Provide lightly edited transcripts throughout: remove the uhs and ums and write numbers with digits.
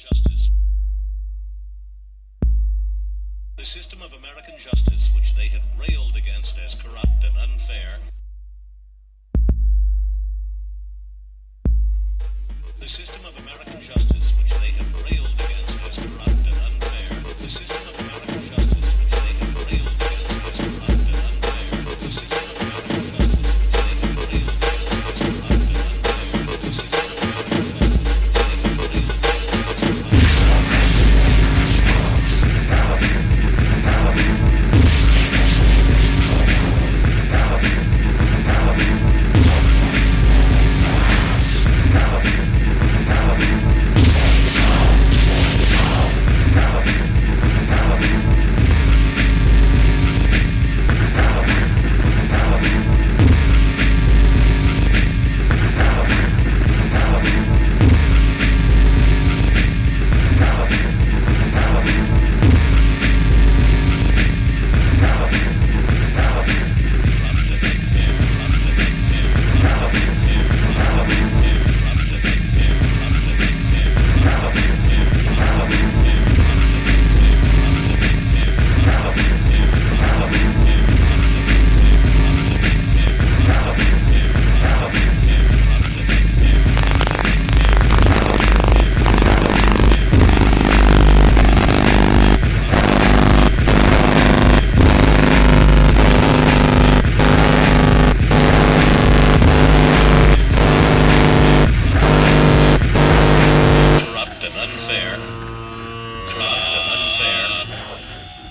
justice. The system of American justice, which they had railed against as corrupt and unfair. The system of American justice, which they had railed against as corrupt and unfair. The system of American justice, which they had railed against as corrupt and unfair. The system of American justice, which they had railed against as corrupt and unfair. The system of American justice, which they had railed against as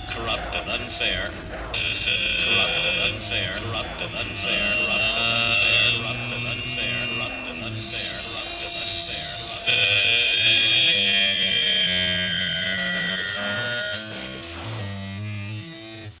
corrupt and unfair, corrupt and unfair, corrupt and unfair, corrupt and unfair.